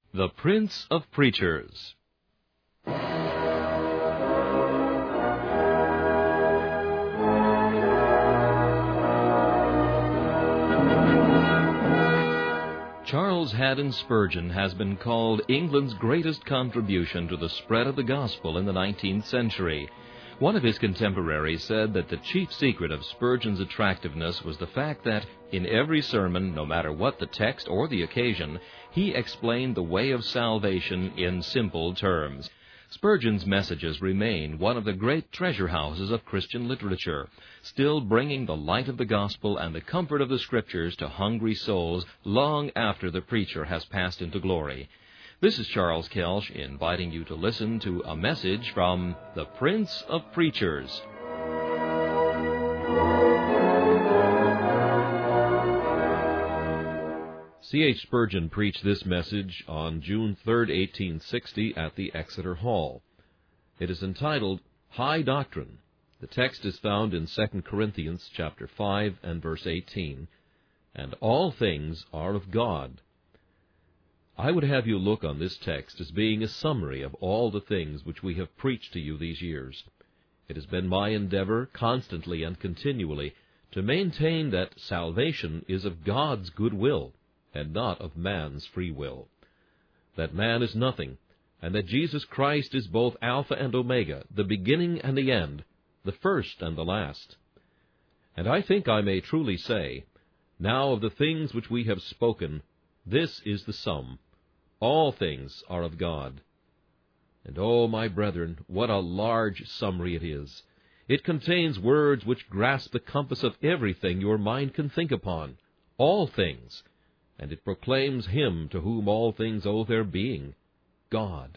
The Prince of Preachers. Charles Haddon Spurgeon has been called England's greatest contribution to the spread of the gospel in the 19th century. One of his contemporaries said that the chief secret of Spurgeon's attractiveness was the fact that, in every sermon, no matter what the text or the occasion, he explained the way of salvation in simple terms. Spurgeon's messages remain one of the great treasure houses of Christian literature, still bringing the light of the gospel and the comfort of the Scriptures to hungry souls long after the preacher has passed into glory. This is Charles Kelsch inviting you to listen to a message from the Prince of Preachers. C.H. Spurgeon preached this message on June 3, 1860, at the Exeter Hall. It is entitled, High Doctrine. The text is found in 2 Corinthians chapter 5 and verse 18, and all things are of God. I would have you look on this text as being a summary of all the things which we have preached to you these years. It has been my endeavor, constantly and continually, to maintain that salvation is of God's good will, and not of man's free will. That man is nothing, and that Jesus Christ is both Alpha and Omega, the beginning and the end, the first and the last. And I think I may truly say, now of the things which we have spoken, this is the sum. All things are of God. And oh, my brethren, what a large summary it is! It contains words which grasp the compass of everything your mind can think upon. All things. And it proclaims Him to whom all things owe their being, God.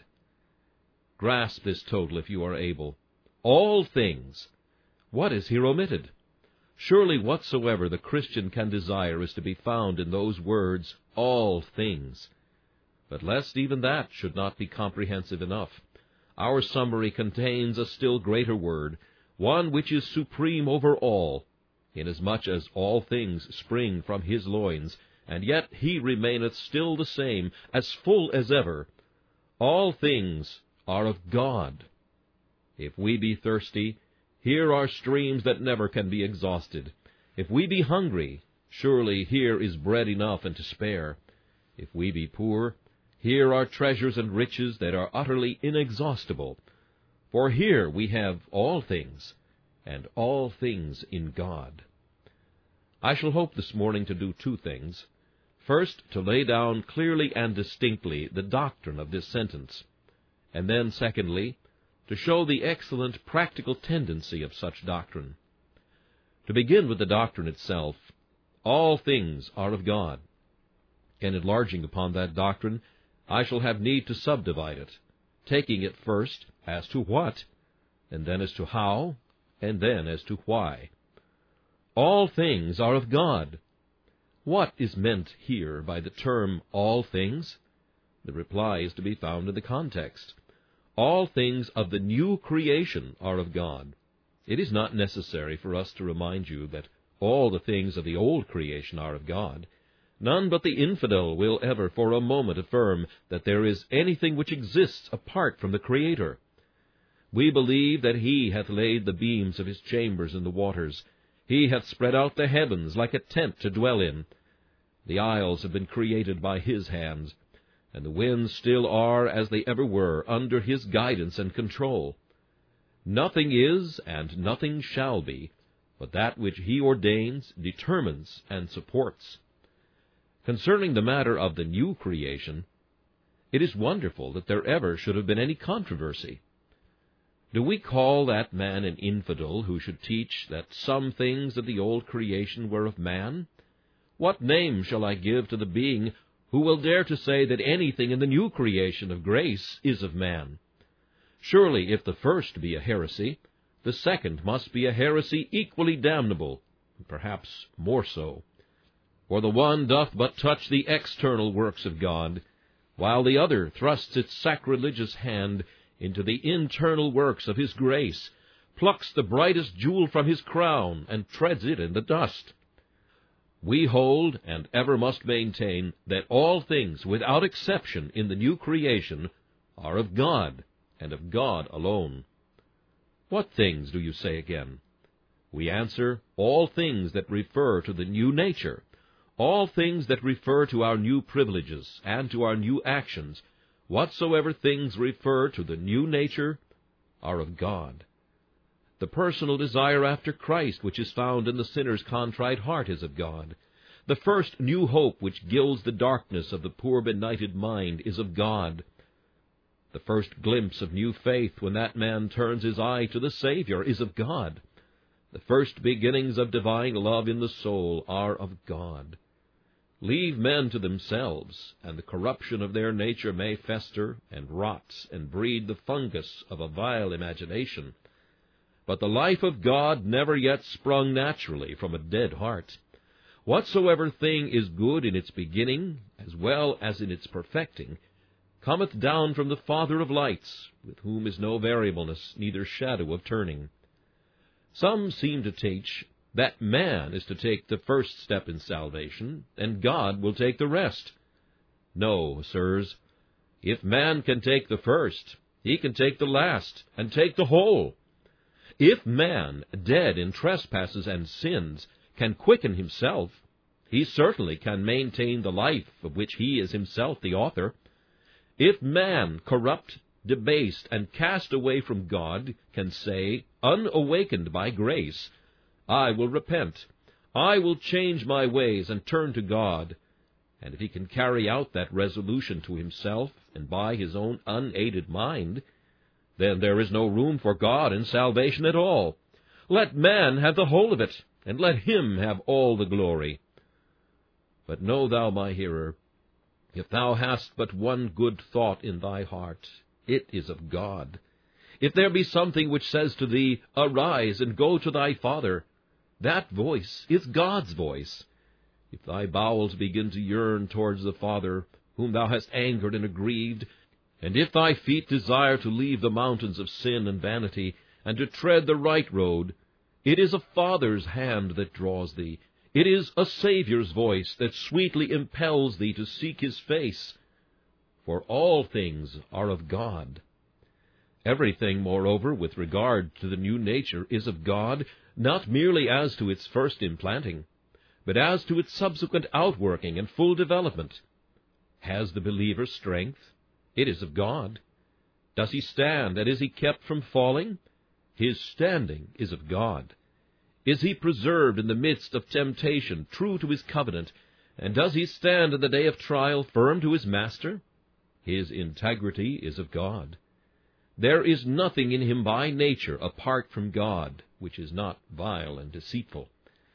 Grasp this total if you are able. All things. What is here omitted? Surely whatsoever the Christian can desire is to be found in those words, all things. But lest even that should not be comprehensive enough, our summary contains a still greater word, one which is supreme over all, inasmuch as all things spring from His loins, and yet He remaineth still the same, as full as ever. All things are of God. If we be thirsty, here are streams that never can be exhausted. If we be hungry, surely here is bread enough and to spare. If we be poor, here are treasures and riches that are utterly inexhaustible. For here we have all things, and all things in God. I shall hope this morning to do two things. First, to lay down clearly and distinctly the doctrine of this sentence, and then, secondly, to show the excellent practical tendency of such doctrine. To begin with the doctrine itself, all things are of God. In enlarging upon that doctrine, I shall have need to subdivide it, taking it first as to what, and then as to how, and then as to why. All things are of God. What is meant here by the term all things? The reply is to be found in the context. All things of the new creation are of God. It is not necessary for us to remind you that all the things of the old creation are of God. None but the infidel will ever for a moment affirm that there is anything which exists apart from the Creator. We believe that He hath laid the beams of His chambers in the waters. He hath spread out the heavens like a tent to dwell in. The isles have been created by His hands, and the winds still are, as they ever were, under His guidance and control. Nothing is, and nothing shall be, but that which He ordains, determines, and supports. Concerning the matter of the new creation, it is wonderful that there ever should have been any controversy. Do we call that man an infidel who should teach that some things of the old creation were of man? What name shall I give to the being who will dare to say that anything in the new creation of grace is of man? Surely, if the first be a heresy, the second must be a heresy equally damnable, perhaps more so. For the one doth but touch the external works of God, while the other thrusts its sacrilegious hand into the internal works of His grace, plucks the brightest jewel from His crown, and treads it in the dust. We hold, and ever must maintain, that all things, without exception, in the new creation, are of God, and of God alone. What things, do you say again? We answer, all things that refer to the new nature, all things that refer to our new privileges, and to our new actions, whatsoever things refer to the new nature, are of God. The personal desire after Christ, which is found in the sinner's contrite heart, is of God. The first new hope which gilds the darkness of the poor benighted mind is of God. The first glimpse of new faith, when that man turns his eye to the Savior, is of God. The first beginnings of divine love in the soul are of God. Leave men to themselves, and the corruption of their nature may fester, and rot, and breed the fungus of a vile imagination. But the life of God never yet sprung naturally from a dead heart. Whatsoever thing is good in its beginning, as well as in its perfecting, cometh down from the Father of lights, with whom is no variableness, neither shadow of turning. Some seem to teach that man is to take the first step in salvation, and God will take the rest. No, sirs. If man can take the first, he can take the last, and take the whole. If man, dead in trespasses and sins, can quicken himself, he certainly can maintain the life of which he is himself the author. If man, corrupt, debased, and cast away from God, can say, unawakened by grace, I will repent, I will change my ways and turn to God, and if he can carry out that resolution to himself and by his own unaided mind, then there is no room for God in salvation at all. Let man have the whole of it, and let him have all the glory. But know thou, my hearer, if thou hast but one good thought in thy heart, it is of God. If there be something which says to thee, Arise and go to thy Father, that voice is God's voice. If thy bowels begin to yearn towards the Father, whom thou hast angered and aggrieved, and if thy feet desire to leave the mountains of sin and vanity, and to tread the right road, it is a Father's hand that draws thee. It is a Saviour's voice that sweetly impels thee to seek his face. For all things are of God. Everything, moreover, with regard to the new nature is of God, not merely as to its first implanting, but as to its subsequent outworking and full development. Has the believer strength? It is of God. Does he stand, and is he kept from falling? His standing is of God. Is he preserved in the midst of temptation, true to his covenant, and does he stand in the day of trial firm to his Master? His integrity is of God. There is nothing in him by nature apart from God, which is not vile and deceitful.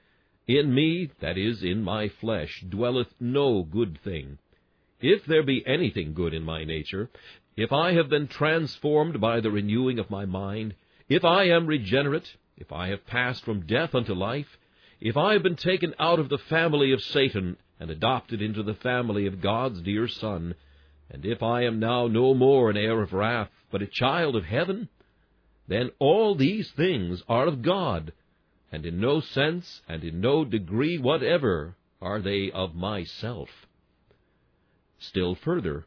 In me, that is, in my flesh, dwelleth no good thing. If there be anything good in my nature, if I have been transformed by the renewing of my mind, if I am regenerate, if I have passed from death unto life, if I have been taken out of the family of Satan and adopted into the family of God's dear Son, and if I am now no more an heir of wrath, but a child of heaven, then all these things are of God, and in no sense and in no degree whatever are they of myself. Still further,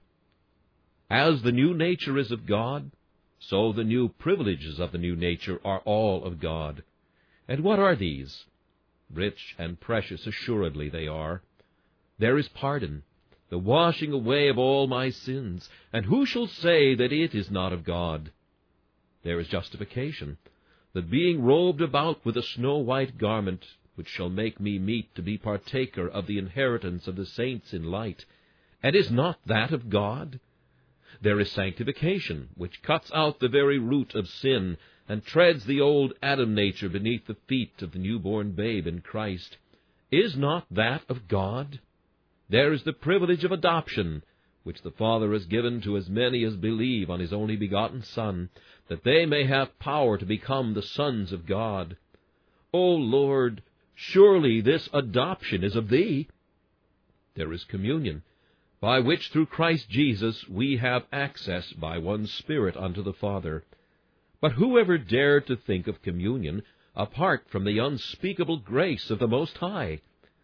as the new nature is of God, so the new privileges of the new nature are all of God. And what are these? Rich and precious assuredly they are. There is pardon, the washing away of all my sins, and who shall say that it is not of God? There is justification, the being robed about with a snow-white garment, which shall make me meet to be partaker of the inheritance of the saints in light. And is not that of God? There is sanctification, which cuts out the very root of sin, and treads the old Adam nature beneath the feet of the newborn babe in Christ. Is not that of God? There is the privilege of adoption, which the Father has given to as many as believe on his only begotten Son, that they may have power to become the sons of God. O Lord, surely this adoption is of thee. There is communion, by which through Christ Jesus we have access by one Spirit unto the Father. But whoever dared to think of communion apart from the unspeakable grace of the Most High?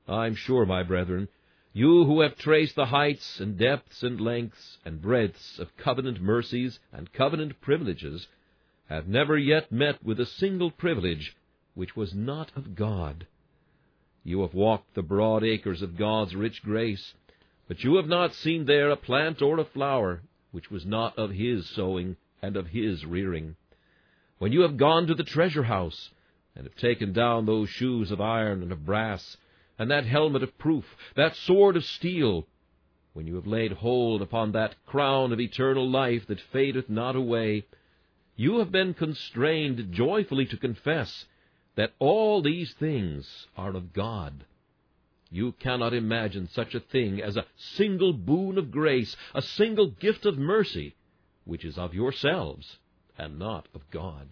I'm sure, my brethren, you who have traced the heights and depths and lengths and breadths of covenant mercies and covenant privileges, have never yet met with a single privilege which was not of God. You have walked the broad acres of God's rich grace, but you have not seen there a plant or a flower which was not of His sowing and of His rearing. When you have gone to the treasure house, and have taken down those shoes of iron and of brass, and that helmet of proof, that sword of steel, when you have laid hold upon that crown of eternal life that fadeth not away, you have been constrained joyfully to confess that all these things are of God. You cannot imagine such a thing as a single boon of grace, a single gift of mercy, which is of yourselves and not of God.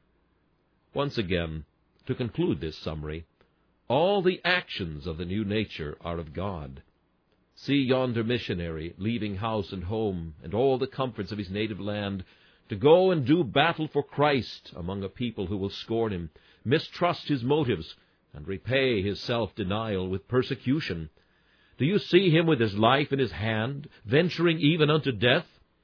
Once again, to conclude this summary, all the actions of the new nature are of God. See yonder missionary leaving house and home and all the comforts of his native land to go and do battle for Christ among a people who will scorn him, mistrust his motives, and repay his self-denial with persecution. Do you see him with his life in his hand, venturing even unto death?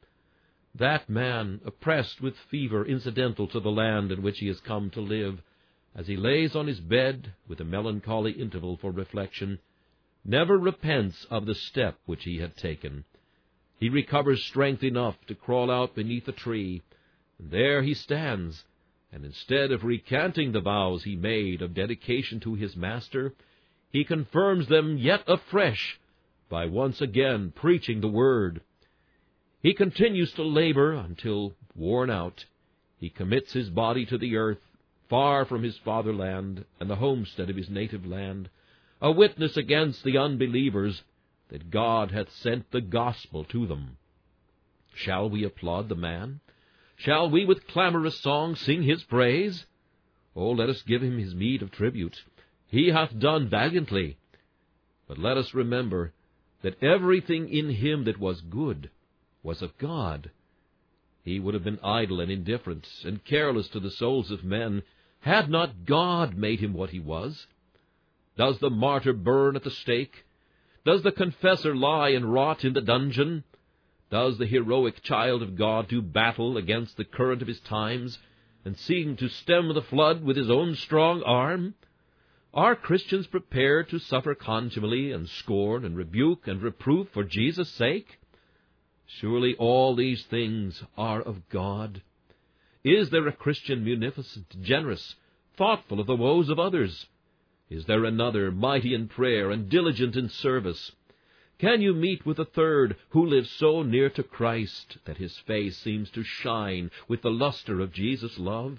That man, oppressed with fever incidental to the land in which he has come to live, as he lays on his bed with a melancholy interval for reflection, never repents of the step which he had taken. He recovers strength enough to crawl out beneath a tree, and there he stands, and instead of recanting the vows he made of dedication to his Master, he confirms them yet afresh by once again preaching the Word. He continues to labor until, worn out, he commits his body to the earth, far from his fatherland and the homestead of his native land, a witness against the unbelievers that God hath sent the gospel to them. Shall we applaud the man? Shall we with clamorous song sing his praise? Oh, let us give him his meed of tribute. He hath done valiantly. But let us remember that everything in him that was good was of God. He would have been idle and indifferent and careless to the souls of men had not God made him what he was. Does the martyr burn at the stake? Does the confessor lie and rot in the dungeon? Does the heroic child of God do battle against the current of his times, and seem to stem the flood with his own strong arm? Are Christians prepared to suffer contumely and scorn and rebuke and reproof for Jesus' sake? Surely all these things are of God. Is there a Christian munificent, generous, thoughtful of the woes of others? Is there another mighty in prayer and diligent in service? Can you meet with a third who lives so near to Christ that his face seems to shine with the luster of Jesus' love?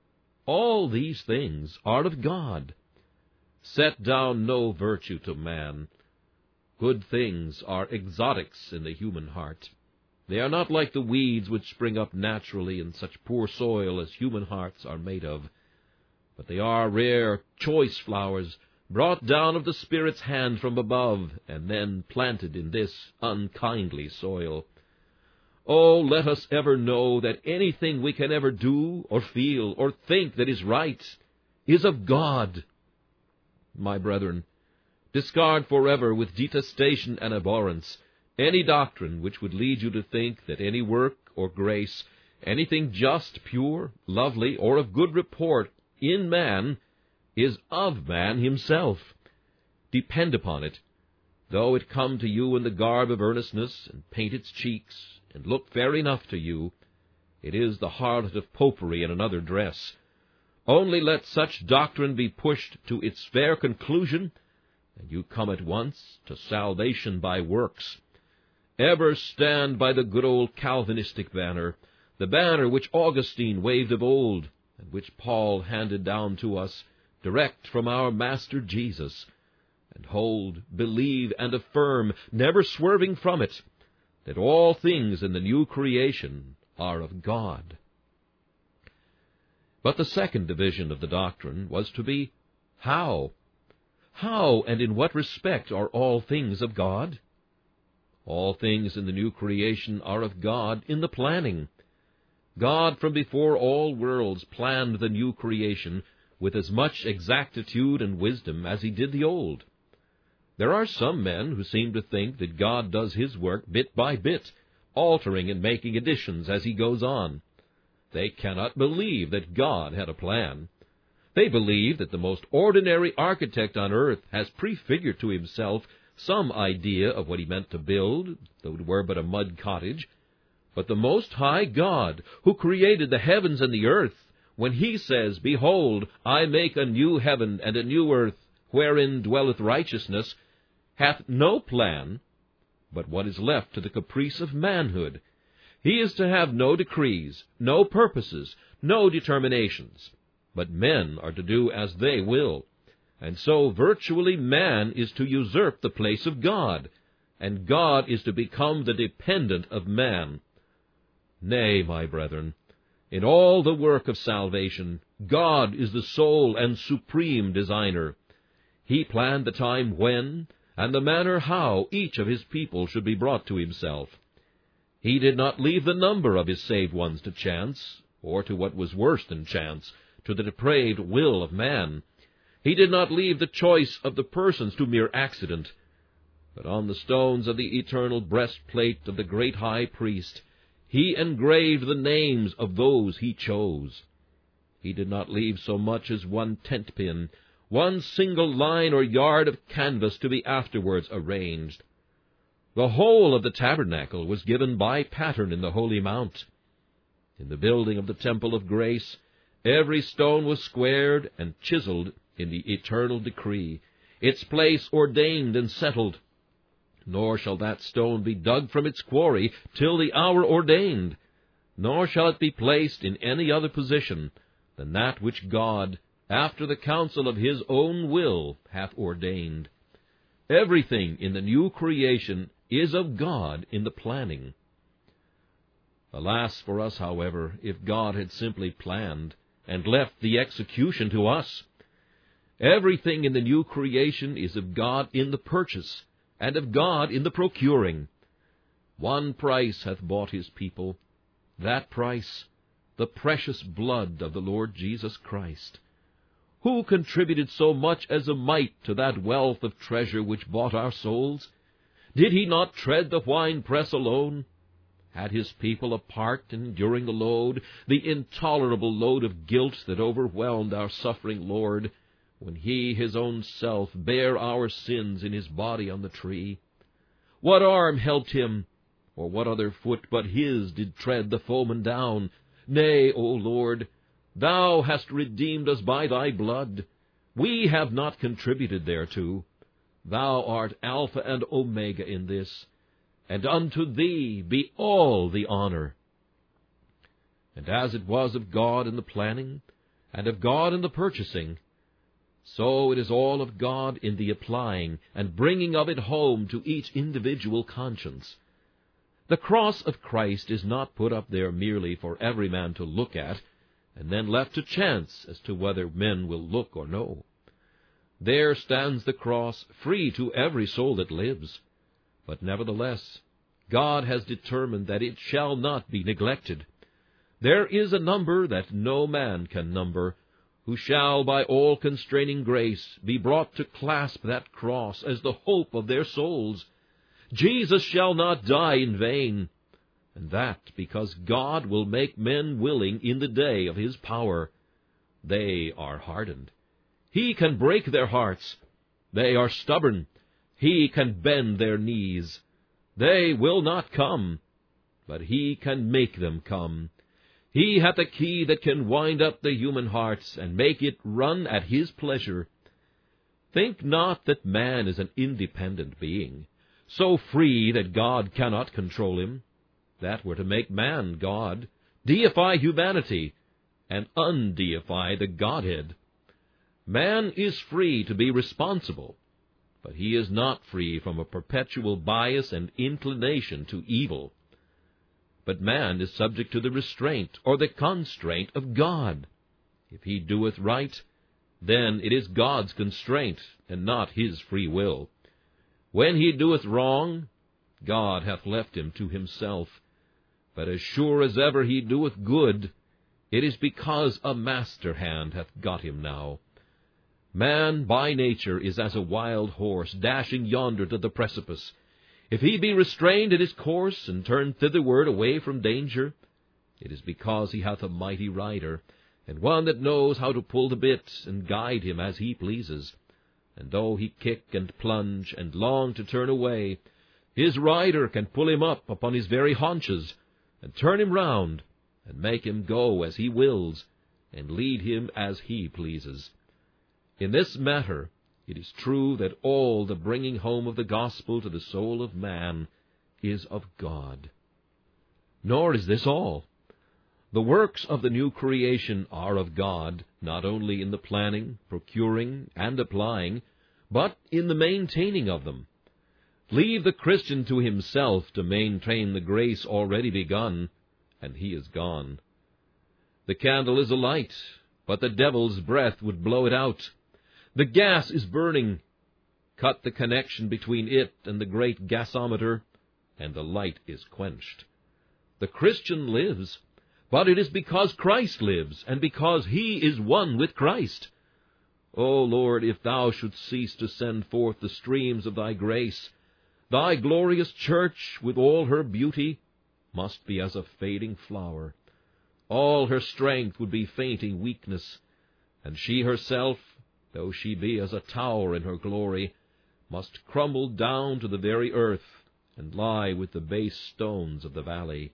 All these things are of God. Set down no virtue to man. Good things are exotics in the human heart. They are not like the weeds which spring up naturally in such poor soil as human hearts are made of, but they are rare, choice flowers, brought down of the Spirit's hand from above, and then planted in this unkindly soil. Oh, let us ever know that anything we can ever do, or feel, or think that is right, is of God. My brethren, discard forever with detestation and abhorrence any doctrine which would lead you to think that any work or grace, anything just, pure, lovely, or of good report in man, is of man himself. Depend upon it, though it come to you in the garb of earnestness, and paint its cheeks, and look fair enough to you, it is the harlot of popery in another dress. Only let such doctrine be pushed to its fair conclusion, and you come at once to salvation by works. Ever stand by the good old Calvinistic banner, the banner which Augustine waved of old, and which Paul handed down to us direct from our Master Jesus, and hold, believe, and affirm, never swerving from it, that all things in the new creation are of God. But the second division of the doctrine was to be how. How and in what respect are all things of God? All things in the new creation are of God in the planning. God from before all worlds planned the new creation with as much exactitude and wisdom as he did the old. There are some men who seem to think that God does his work bit by bit, altering and making additions as he goes on. They cannot believe that God had a plan. They believe that the most ordinary architect on earth has prefigured to himself some idea of what he meant to build, though it were but a mud cottage. But the Most High God, who created the heavens and the earth, when he says, Behold, I make a new heaven and a new earth, wherein dwelleth righteousness, hath no plan but what is left to the caprice of manhood. He is to have no decrees, no purposes, no determinations, but men are to do as they will. And so virtually man is to usurp the place of God, and God is to become the dependent of man. Nay, my brethren, in all the work of salvation, God is the sole and supreme designer. He planned the time when, and the manner how each of his people should be brought to himself. He did not leave the number of his saved ones to chance, or to what was worse than chance, to the depraved will of man. He did not leave the choice of the persons to mere accident, but on the stones of the eternal breastplate of the great high priest, he engraved the names of those he chose. He did not leave so much as one tent-pin, one single line or yard of canvas to be afterwards arranged. The whole of the tabernacle was given by pattern in the Holy Mount. In the building of the temple of grace, every stone was squared and chiseled in the eternal decree, its place ordained and settled. Nor shall that stone be dug from its quarry till the hour ordained, nor shall it be placed in any other position than that which God, after the counsel of his own will, hath ordained. Everything in the new creation is of God in the planning. Alas for us, however, if God had simply planned, and left the execution to us. Everything in the new creation is of God in the purchase, and of God in the procuring. One price hath bought his people, that price, the precious blood of the Lord Jesus Christ. Who contributed so much as a mite to that wealth of treasure which bought our souls? Did he not tread the winepress alone? Had his people a part in enduring the load, the intolerable load of guilt that overwhelmed our suffering Lord, when he, his own self, bare our sins in his body on the tree? What arm helped him, or what other foot but his did tread the foeman down? Nay, O Lord, thou hast redeemed us by thy blood. We have not contributed thereto. Thou art Alpha and Omega in this, and unto thee be all the honor. And as it was of God in the planning, and of God in the purchasing, so it is all of God in the applying and bringing of it home to each individual conscience. The cross of Christ is not put up there merely for every man to look at, and then left to chance as to whether men will look or no. There stands the cross, free to every soul that lives. But nevertheless, God has determined that it shall not be neglected. There is a number that no man can number, who shall by all constraining grace be brought to clasp that cross as the hope of their souls. Jesus shall not die in vain, and that because God will make men willing in the day of his power. They are hardened. He can break their hearts. They are stubborn. He can bend their knees. They will not come, but he can make them come. He hath a key that can wind up the human hearts and make it run at his pleasure. Think not that man is an independent being, so free that God cannot control him. That were to make man God, deify humanity, and undeify the Godhead. Man is free to be responsible, but he is not free from a perpetual bias and inclination to evil. But man is subject to the restraint or the constraint of God. If he doeth right, then it is God's constraint, and not his free will. When he doeth wrong, God hath left him to himself. But as sure as ever he doeth good, it is because a master hand hath got him now. Man by nature is as a wild horse, dashing yonder to the precipice. If he be restrained in his course, and turn thitherward away from danger, it is because he hath a mighty rider, and one that knows how to pull the bit, and guide him as he pleases. And though he kick and plunge, and long to turn away, his rider can pull him up upon his very haunches, and turn him round, and make him go as he wills, and lead him as he pleases. In this matter it is true that all the bringing home of the gospel to the soul of man is of God. Nor is this all. The works of the new creation are of God, not only in the planning, procuring, and applying, but in the maintaining of them. Leave the Christian to himself to maintain the grace already begun, and he is gone. The candle is alight, but the devil's breath would blow it out. The gas is burning. Cut the connection between it and the great gasometer, and the light is quenched. The Christian lives, but it is because Christ lives, and because he is one with Christ. O Lord, if thou shouldst cease to send forth the streams of thy grace, thy glorious church, with all her beauty, must be as a fading flower. All her strength would be fainting weakness, and she herself, though she be as a tower in her glory, must crumble down to the very earth, and lie with the base stones of the valley.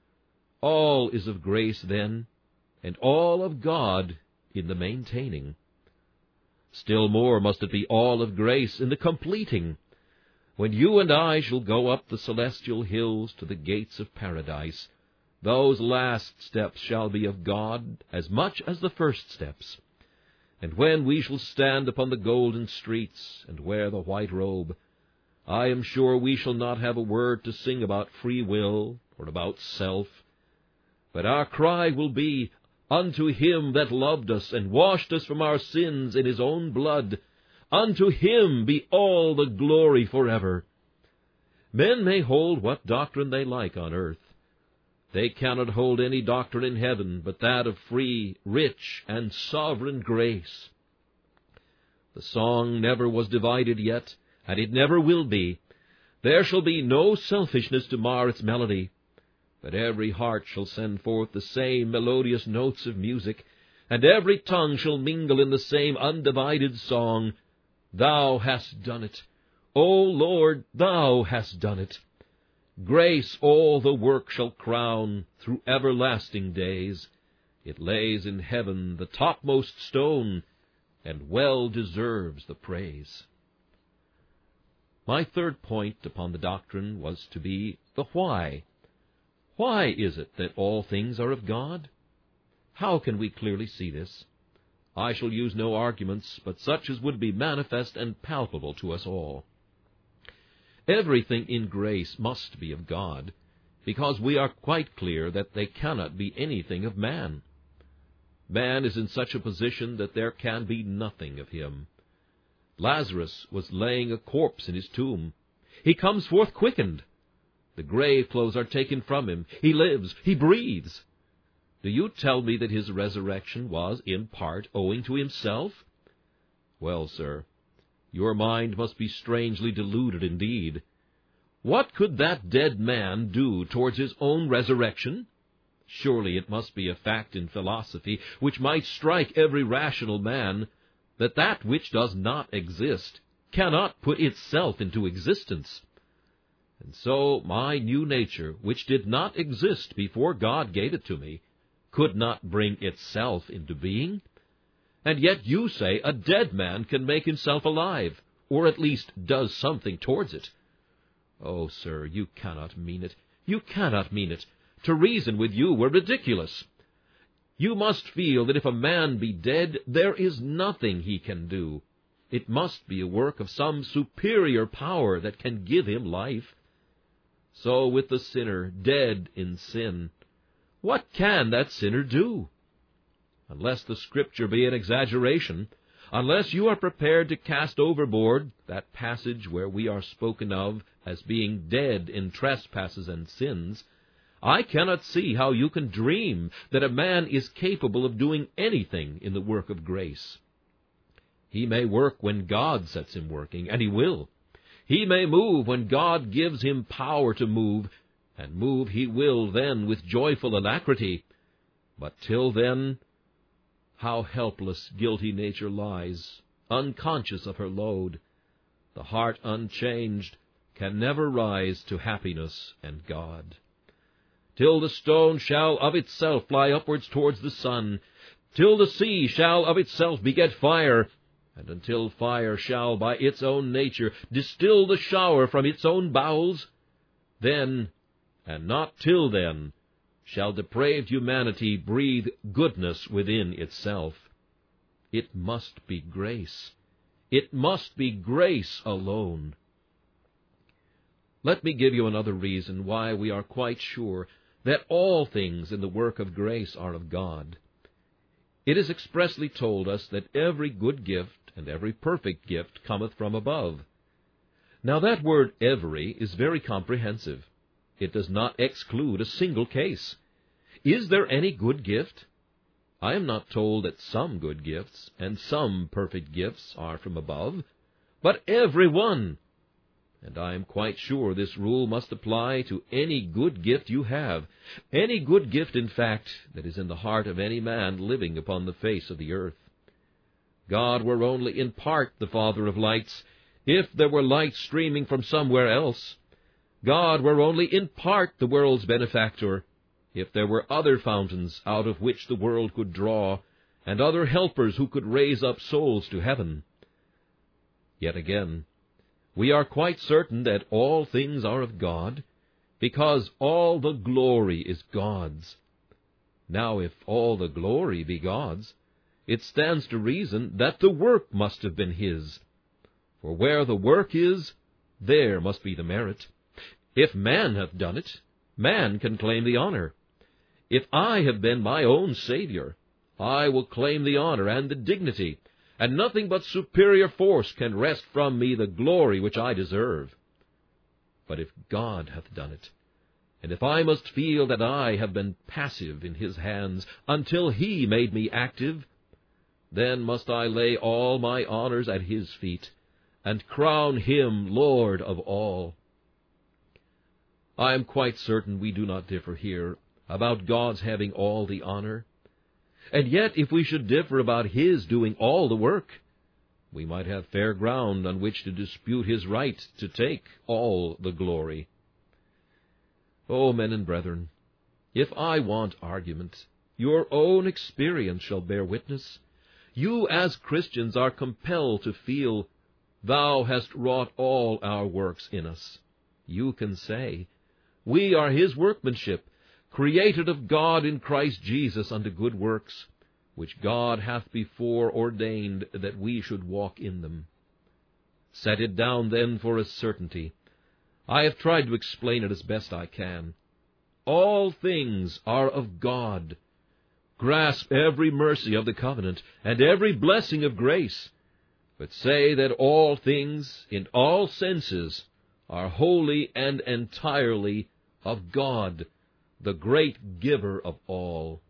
All is of grace then, and all of God in the maintaining. Still more must it be all of grace in the completing. When you and I shall go up the celestial hills to the gates of paradise, those last steps shall be of God as much as the first steps. And when we shall stand upon the golden streets and wear the white robe, I am sure we shall not have a word to sing about free will or about self, but our cry will be, Unto him that loved us and washed us from our sins in his own blood, unto him be all the glory forever. Men may hold what doctrine they like on earth. They cannot hold any doctrine in heaven but that of free, rich, and sovereign grace. The song never was divided yet, and it never will be. There shall be no selfishness to mar its melody, but every heart shall send forth the same melodious notes of music, and every tongue shall mingle in the same undivided song. Thou hast done it. O Lord, thou hast done it. Grace all the work shall crown through everlasting days. It lays in heaven the topmost stone, and well deserves the praise. My third point upon the doctrine was to be the why. Why is it that all things are of God? How can we clearly see this? I shall use no arguments, but such as would be manifest and palpable to us all. Everything in grace must be of God, because we are quite clear that they cannot be anything of man. Man is in such a position that there can be nothing of him. Lazarus was laying a corpse in his tomb. He comes forth quickened. The grave clothes are taken from him. He lives. He breathes. Do you tell me that his resurrection was, in part, owing to himself? Well, sir, your mind must be strangely deluded indeed. What could that dead man do towards his own resurrection? Surely it must be a fact in philosophy which might strike every rational man, that that which does not exist cannot put itself into existence. And so my new nature, which did not exist before God gave it to me, could not bring itself into being. And yet you say a dead man can make himself alive, or at least does something towards it. Oh, sir, you cannot mean it. You cannot mean it. To reason with you were ridiculous. You must feel that if a man be dead, there is nothing he can do. It must be a work of some superior power that can give him life. So with the sinner dead in sin, what can that sinner do? Unless the Scripture be an exaggeration, unless you are prepared to cast overboard that passage where we are spoken of as being dead in trespasses and sins, I cannot see how you can dream that a man is capable of doing anything in the work of grace. He may work when God sets him working, and he will. He may move when God gives him power to move, and move he will then with joyful alacrity. But till then, how helpless guilty nature lies, unconscious of her load. The heart unchanged can never rise to happiness and God. Till the stone shall of itself fly upwards towards the sun, till the sea shall of itself beget fire, and until fire shall by its own nature distill the shower from its own bowels, then, and not till then, shall depraved humanity breathe goodness within itself. It must be grace. It must be grace alone. Let me give you another reason why we are quite sure that all things in the work of grace are of God. It is expressly told us that every good gift and every perfect gift cometh from above. Now that word every is very comprehensive. It does not exclude a single case. Is there any good gift? I am not told that some good gifts and some perfect gifts are from above, but every one. And I am quite sure this rule must apply to any good gift you have, any good gift, in fact, that is in the heart of any man living upon the face of the earth. God were only in part the Father of lights, if there were light streaming from somewhere else. God were only in part the world's benefactor, if there were other fountains out of which the world could draw, and other helpers who could raise up souls to heaven. Yet again, we are quite certain that all things are of God, because all the glory is God's. Now, if all the glory be God's, it stands to reason that the work must have been His. For where the work is, there must be the merit. If man hath done it, man can claim the honor. If I have been my own Savior, I will claim the honor and the dignity, and nothing but superior force can wrest from me the glory which I deserve. But if God hath done it, and if I must feel that I have been passive in His hands until He made me active, then must I lay all my honors at His feet, and crown Him Lord of all. I am quite certain we do not differ here about God's having all the honor. And yet, if we should differ about His doing all the work, we might have fair ground on which to dispute His right to take all the glory. O men and brethren, if I want argument, your own experience shall bear witness. You as Christians are compelled to feel, Thou hast wrought all our works in us. You can say, We are His workmanship, created of God in Christ Jesus unto good works, which God hath before ordained that we should walk in them. Set it down then for a certainty. I have tried to explain it as best I can. All things are of God. Grasp every mercy of the covenant and every blessing of grace, but say that all things, in all senses, are wholly and entirely of God, the great giver of all.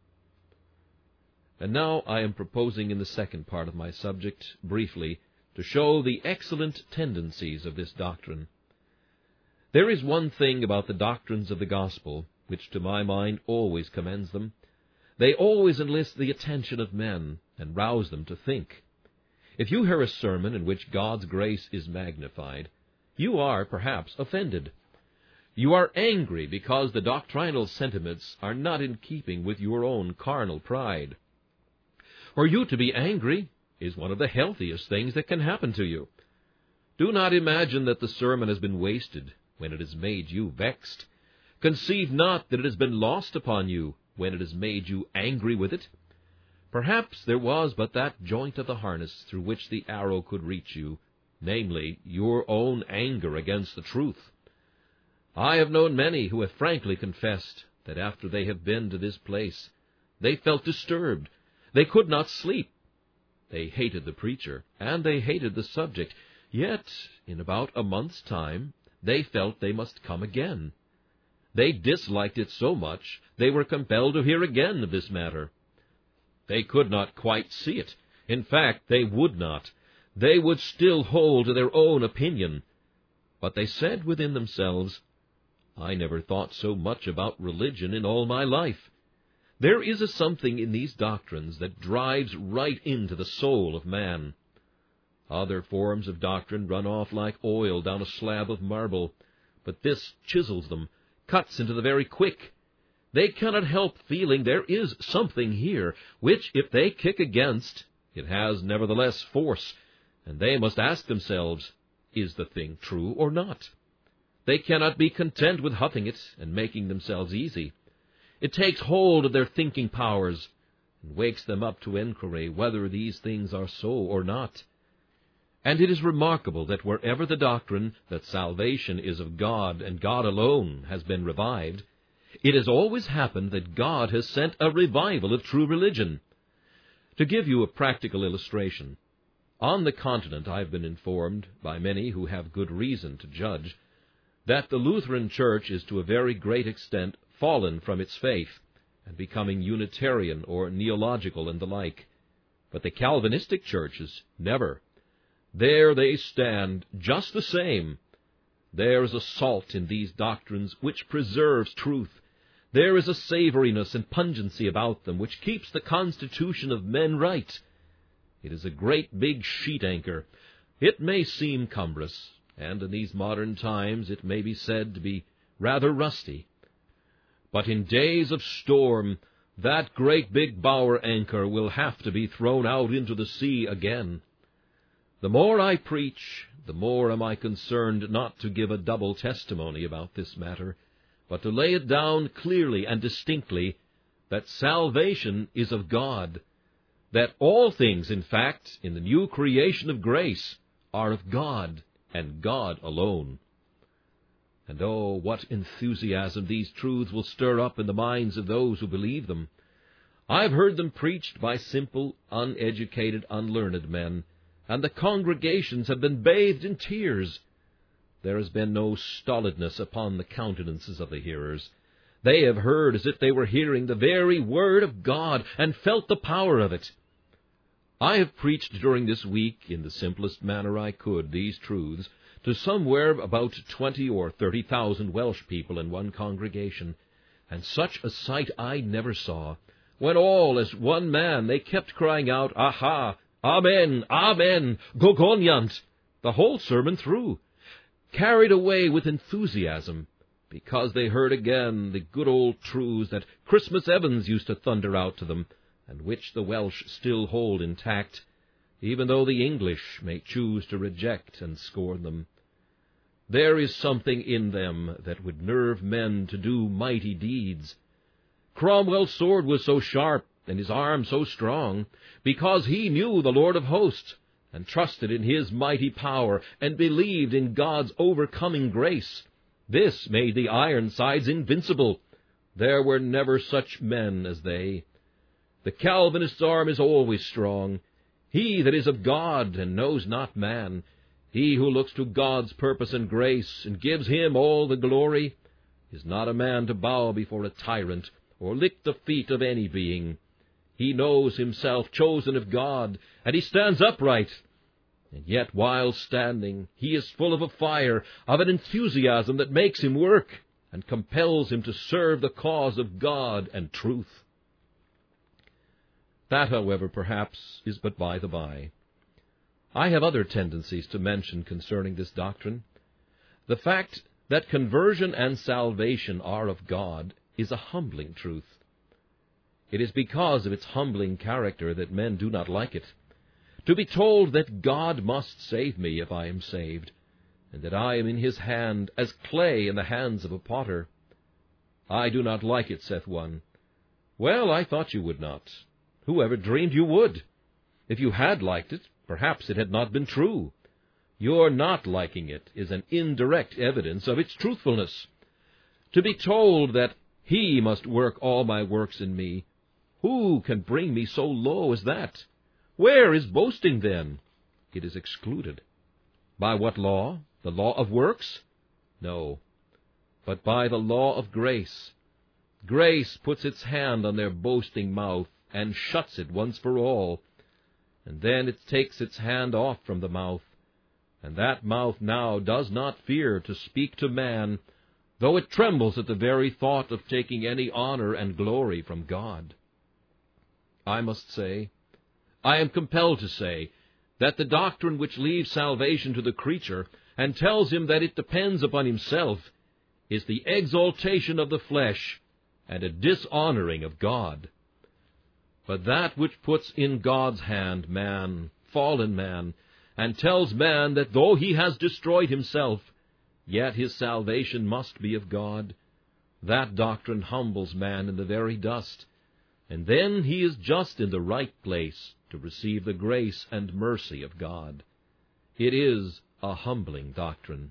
And now I am proposing in the second part of my subject, briefly, to show the excellent tendencies of this doctrine. There is one thing about the doctrines of the gospel which to my mind always commends them. They always enlist the attention of men and rouse them to think. If you hear a sermon in which God's grace is magnified, you are perhaps offended. You are angry because the doctrinal sentiments are not in keeping with your own carnal pride. For you to be angry is one of the healthiest things that can happen to you. Do not imagine that the sermon has been wasted when it has made you vexed. Conceive not that it has been lost upon you when it has made you angry with it. Perhaps there was but that joint of the harness through which the arrow could reach you, namely, your own anger against the truth. I have known many who have frankly confessed that after they have been to this place, they felt disturbed. They could not sleep. They hated the preacher, and they hated the subject, yet in about a month's time they felt they must come again. They disliked it so much they were compelled to hear again of this matter. They could not quite see it. In fact, they would not. they would still hold to their own opinion. But they said within themselves, I never thought so much about religion in all my life. There is a something in these doctrines that drives right into the soul of man. Other forms of doctrine run off like oil down a slab of marble, but this chisels them, cuts into the very quick. They cannot help feeling there is something here, which, if they kick against, it has nevertheless force, and they must ask themselves, is the thing true or not? They cannot be content with huffing it and making themselves easy. It takes hold of their thinking powers, and wakes them up to enquiry whether these things are so or not. And it is remarkable that wherever the doctrine that salvation is of God and God alone has been revived, it has always happened that God has sent a revival of true religion. To give you a practical illustration, on the continent I have been informed, by many who have good reason to judge, that the Lutheran Church is to a very great extent fallen from its faith, and becoming Unitarian or Neological and the like. But the Calvinistic churches, never. There they stand just the same. There is a salt in these doctrines which preserves truth. There is a savoriness and pungency about them which keeps the constitution of men right. It is a great big sheet anchor. It may seem cumbrous, and in these modern times it may be said to be rather rusty. But in days of storm, that great big bower anchor will have to be thrown out into the sea again. The more I preach, the more am I concerned not to give a double testimony about this matter, but to lay it down clearly and distinctly that salvation is of God, that all things, in fact, in the new creation of grace, are of God, and God alone. And oh, what enthusiasm these truths will stir up in the minds of those who believe them! I've heard them preached by simple, uneducated, unlearned men, and the congregations have been bathed in tears. There has been no stolidness upon the countenances of the hearers. They have heard as if they were hearing the very Word of God, and felt the power of it. I have preached during this week, in the simplest manner I could, these truths, to somewhere about 20 or 30,000 Welsh people in one congregation, and such a sight I never saw, when all as one man they kept crying out, Aha! Amen! Amen! Gogoniant! The whole sermon through, carried away with enthusiasm, because they heard again the good old truths that Christmas Evans used to thunder out to them, and which the Welsh still hold intact, even though the English may choose to reject and scorn them. There is something in them that would nerve men to do mighty deeds. Cromwell's sword was so sharp, and his arm so strong, because he knew the Lord of hosts, and trusted in his mighty power, and believed in God's overcoming grace. This made the Ironsides invincible. There were never such men as they. The Calvinist's arm is always strong. He that is of God and knows not man, he who looks to God's purpose and grace, and gives him all the glory, is not a man to bow before a tyrant, or lick the feet of any being. He knows himself chosen of God, and he stands upright. And yet, while standing, he is full of a fire, of an enthusiasm that makes him work, and compels him to serve the cause of God and truth. That, however, perhaps, is but by the by. I have other tendencies to mention concerning this doctrine. The fact that conversion and salvation are of God is a humbling truth. It is because of its humbling character that men do not like it. To be told that God must save me if I am saved, and that I am in his hand as clay in the hands of a potter. I do not like it, saith one. Well, I thought you would not. Who ever dreamed you would? If you had liked it, perhaps it had not been true. Your not liking it is an indirect evidence of its truthfulness. To be told that he must work all my works in me, who can bring me so low as that? Where is boasting then? It is excluded. By what law? The law of works? No, but by the law of grace. Grace puts its hand on their boasting mouth, and shuts it once for all. and then it takes its hand off from the mouth, and that mouth now does not fear to speak to man, though it trembles at the very thought of taking any honor and glory from God. I must say, I am compelled to say, that the doctrine which leaves salvation to the creature and tells him that it depends upon himself is the exaltation of the flesh and a dishonoring of God. But that which puts in God's hand man, fallen man, and tells man that though he has destroyed himself, yet his salvation must be of God, that doctrine humbles man in the very dust, and then he is just in the right place to receive the grace and mercy of God. It is a humbling doctrine.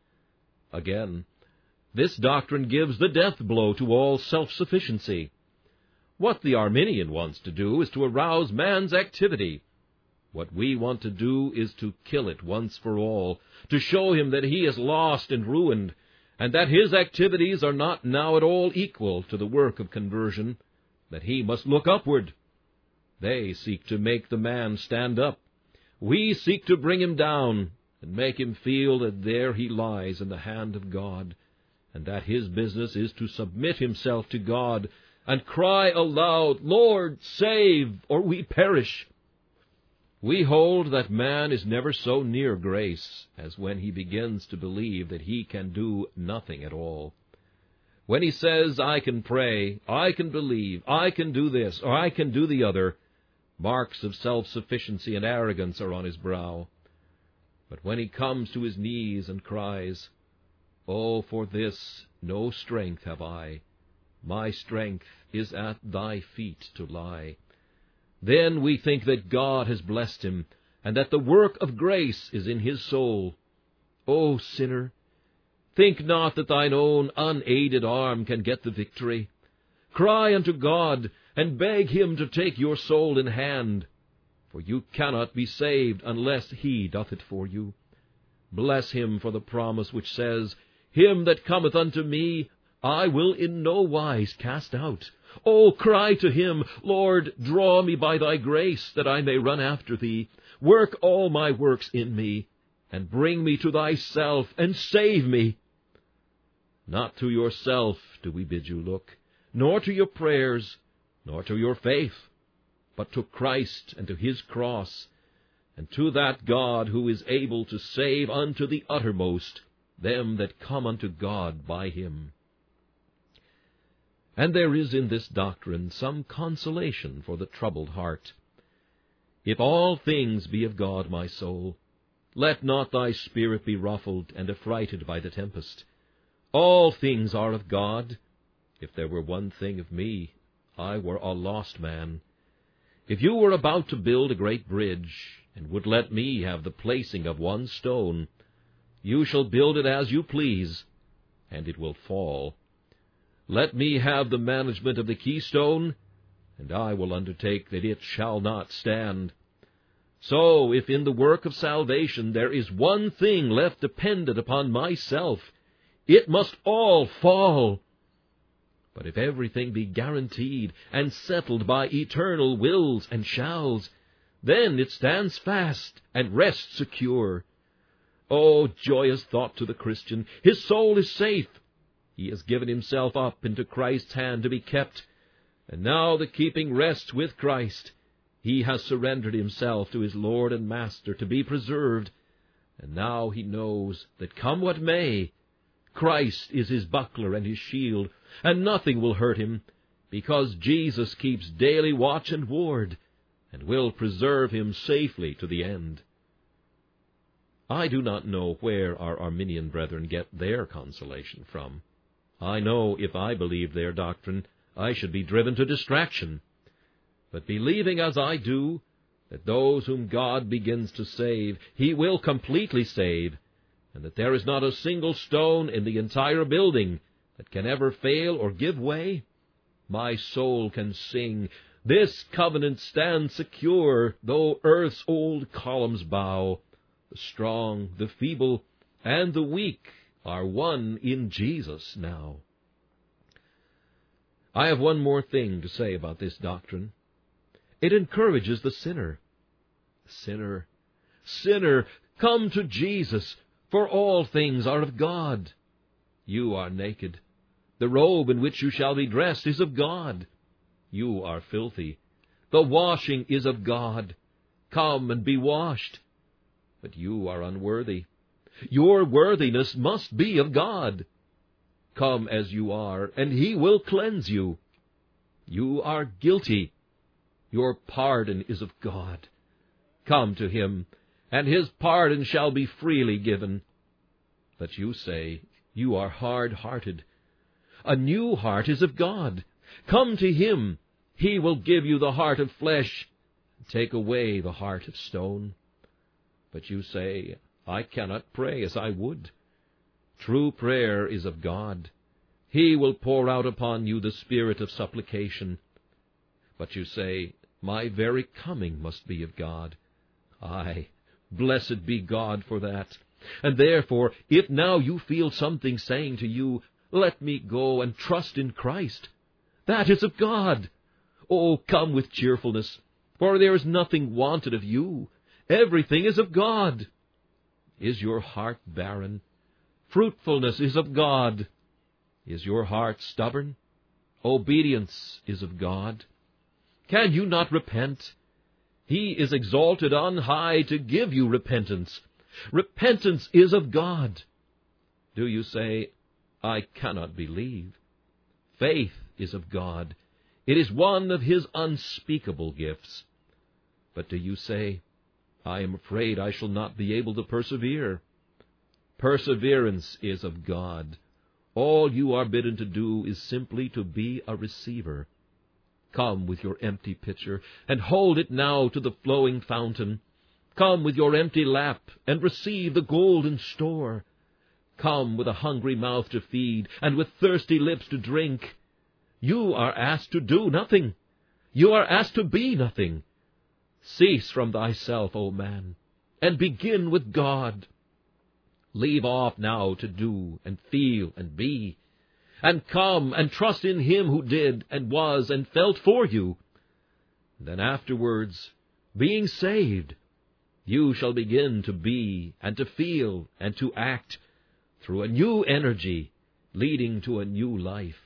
Again, this doctrine gives the death blow to all self-sufficiency. What the Arminian wants to do is to arouse man's activity. What we want to do is to kill it once for all, to show him that he is lost and ruined, and that his activities are not now at all equal to the work of conversion, that he must look upward. They seek to make the man stand up. We seek to bring him down and make him feel that there he lies in the hand of God, and that his business is to submit himself to God and cry aloud, "Lord, save, or we perish." We hold that man is never so near grace as when he begins to believe that he can do nothing at all. When he says, "I can pray, I can believe, I can do this, or I can do the other," marks of self-sufficiency and arrogance are on his brow. But when he comes to his knees and cries, "Oh, for this no strength have I, my strength is at thy feet to lie," then we think that God has blessed him, and that the work of grace is in his soul. O sinner, think not that thine own unaided arm can get the victory. Cry unto God, and beg him to take your soul in hand, for you cannot be saved unless he doth it for you. Bless him for the promise which says, "Him that cometh unto me, I will in no wise cast out." Oh, cry to him, "Lord, draw me by thy grace, that I may run after thee. Work all my works in me, and bring me to thyself, and save me." Not to yourself do we bid you look, nor to your prayers, nor to your faith, but to Christ and to his cross, and to that God who is able to save unto the uttermost them that come unto God by him. And there is in this doctrine some consolation for the troubled heart. If all things be of God, my soul, let not thy spirit be ruffled and affrighted by the tempest. All things are of God. If there were one thing of me, I were a lost man. If you were about to build a great bridge, and would let me have the placing of one stone, you shall build it as you please, and it will fall. Let me have the management of the keystone, and I will undertake that it shall not stand. So, if in the work of salvation there is one thing left dependent upon myself, it must all fall. But if everything be guaranteed and settled by eternal wills and shalls, then it stands fast and rests secure. Oh, joyous thought to the Christian! His soul is safe. He has given himself up into Christ's hand to be kept, and now the keeping rests with Christ. He has surrendered himself to his Lord and Master to be preserved, and now he knows that come what may, Christ is his buckler and his shield, and nothing will hurt him, because Jesus keeps daily watch and ward, and will preserve him safely to the end. I do not know where our Arminian brethren get their consolation from. I know if I believed their doctrine, I should be driven to distraction. But believing as I do, that those whom God begins to save, he will completely save, and that there is not a single stone in the entire building that can ever fail or give way, my soul can sing, "This covenant stands secure, though earth's old columns bow. The strong, the feeble, and the weak are one in Jesus now." I have one more thing to say about this doctrine. It encourages the sinner. Sinner, sinner, come to Jesus, for all things are of God. You are naked. The robe in which you shall be dressed is of God. You are filthy. The washing is of God. Come and be washed. But you are unworthy. Your worthiness must be of God. Come as you are, and he will cleanse you. You are guilty. Your pardon is of God. Come to him, and his pardon shall be freely given. But you say, you are hard-hearted. A new heart is of God. Come to him. He will give you the heart of flesh, take away the heart of stone. But you say, I cannot pray as I would. True prayer is of God. He will pour out upon you the spirit of supplication. But you say, my very coming must be of God. Aye, blessed be God for that. And therefore, if now you feel something saying to you, let me go and trust in Christ, that is of God. Oh, come with cheerfulness, for there is nothing wanted of you. Everything is of God. Is your heart barren? Fruitfulness is of God. Is your heart stubborn? Obedience is of God. Can you not repent? He is exalted on high to give you repentance. Repentance is of God. Do you say, I cannot believe? Faith is of God. It is one of his unspeakable gifts. But do you say, I am afraid I shall not be able to persevere? Perseverance is of God. All you are bidden to do is simply to be a receiver. Come with your empty pitcher, and hold it now to the flowing fountain. Come with your empty lap, and receive the golden store. Come with a hungry mouth to feed, and with thirsty lips to drink. You are asked to do nothing. You are asked to be nothing. Cease from thyself, O man, and begin with God. Leave off now to do and feel and be, and come and trust in him who did and was and felt for you. Then afterwards, being saved, you shall begin to be and to feel and to act through a new energy leading to a new life.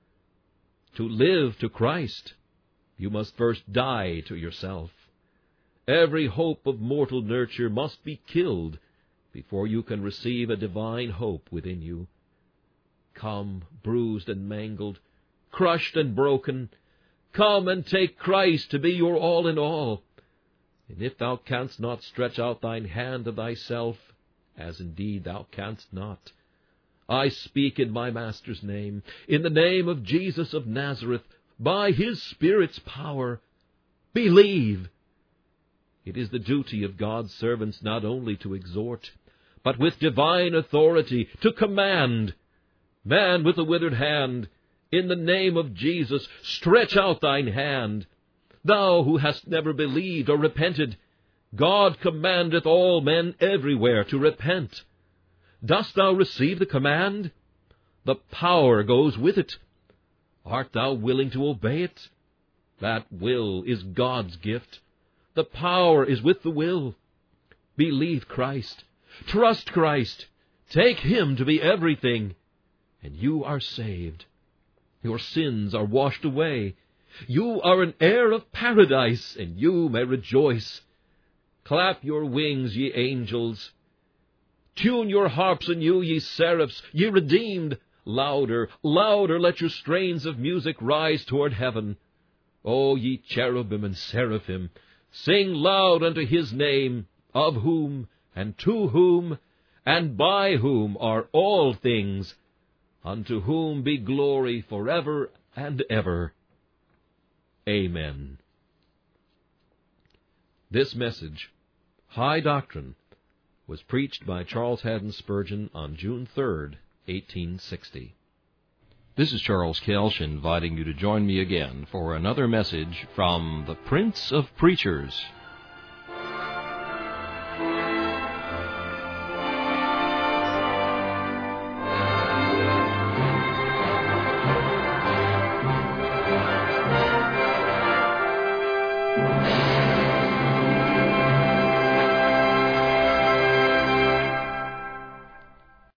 To live to Christ, you must first die to yourself. Every hope of mortal nurture must be killed before you can receive a divine hope within you. Come, bruised and mangled, crushed and broken, come and take Christ to be your all in all. And if thou canst not stretch out thine hand of thyself, as indeed thou canst not, I speak in my Master's name, in the name of Jesus of Nazareth, by his Spirit's power, believe. It is the duty of God's servants not only to exhort, but with divine authority to command. Man with the withered hand, in the name of Jesus, stretch out thine hand. Thou who hast never believed or repented, God commandeth all men everywhere to repent. Dost thou receive the command? The power goes with it. Art thou willing to obey it? That will is God's gift. The power is with the will. Believe Christ. Trust Christ. Take him to be everything, and you are saved. Your sins are washed away. You are an heir of paradise, and you may rejoice. Clap your wings, ye angels. Tune your harps anew, ye seraphs, ye redeemed. Louder, louder, let your strains of music rise toward heaven. O ye cherubim and seraphim, sing loud unto his name, of whom, and to whom, and by whom are all things, unto whom be glory forever and ever. Amen. This message, High Doctrine, was preached by Charles Haddon Spurgeon on June 3rd, 1860. This is Charles Kelsch inviting you to join me again for another message from the Prince of Preachers,